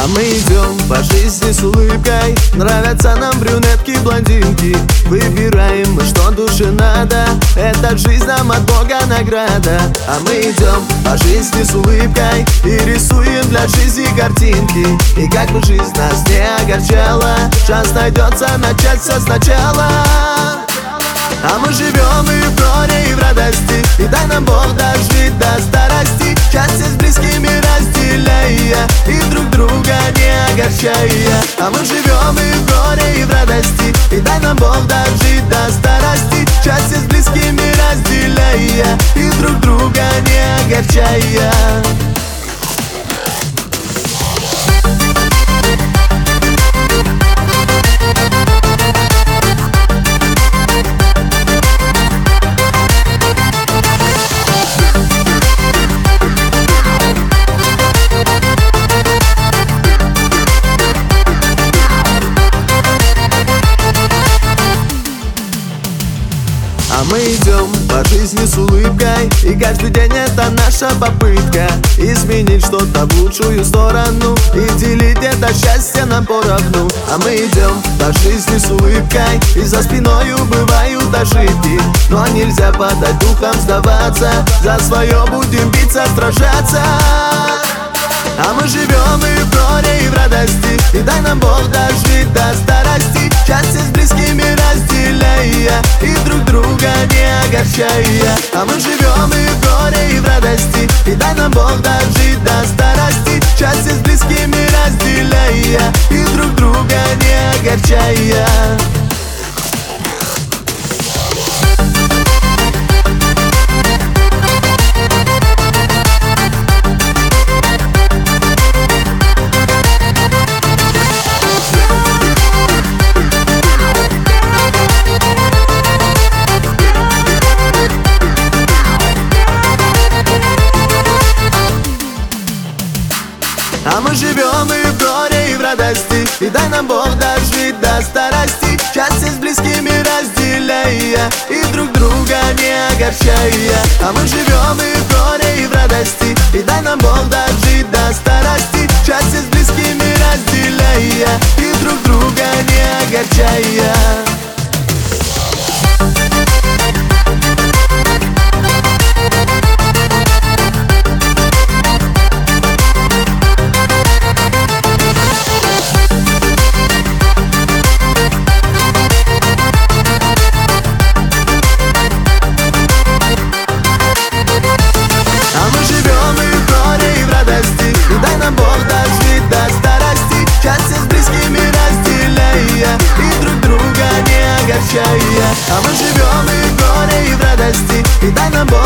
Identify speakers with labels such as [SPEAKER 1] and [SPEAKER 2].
[SPEAKER 1] А мы идем по жизни с улыбкой. Нравятся нам брюнетки, блондинки. Выбираем мы, что душе надо. Эта жизнь нам от Бога награда. А мы идем по жизни с улыбкой и рисуем для жизни картинки. И как бы жизнь нас не огорчала, шанс найдется начать все сначала. А мы живем и в горе, и в радости, и дай нам Бог дожить до старости, счастье с близкими разделяя и друг друга не огорчая. А мы живем и в горе, и в радости, и дай нам Бог дожить до старости, счастье с близкими разделяя и друг друга не огорчая. А мы идем по жизни с улыбкой, и каждый день это наша попытка изменить что-то в лучшую сторону и делить это счастье нам поровну. А мы идем по жизни с улыбкой, и за спиною бывают ошибки, но нельзя подать духом сдаваться, за свое будем биться, сражаться. А мы живем и в горе, и в радости, и дай нам Бог дожить до старости, счастье с близкими разделяя и друг друга не огорчая. А мы живем и в горе, и в радости, и дай нам Бог дожить до старости, счастье с близкими разделяя и друг друга не огорчая. А мы живем и в горе, и в радости, и дай нам Бог дожить до старости, счастье с близкими разделяя и друг друга не огорчая. А мы живем и в горе, и в радости, и дай нам Бог дожить до старости, счастье с близкими разделяя и друг друга не огорчая. А мы живем и в горе, и в радости, и дай нам Бог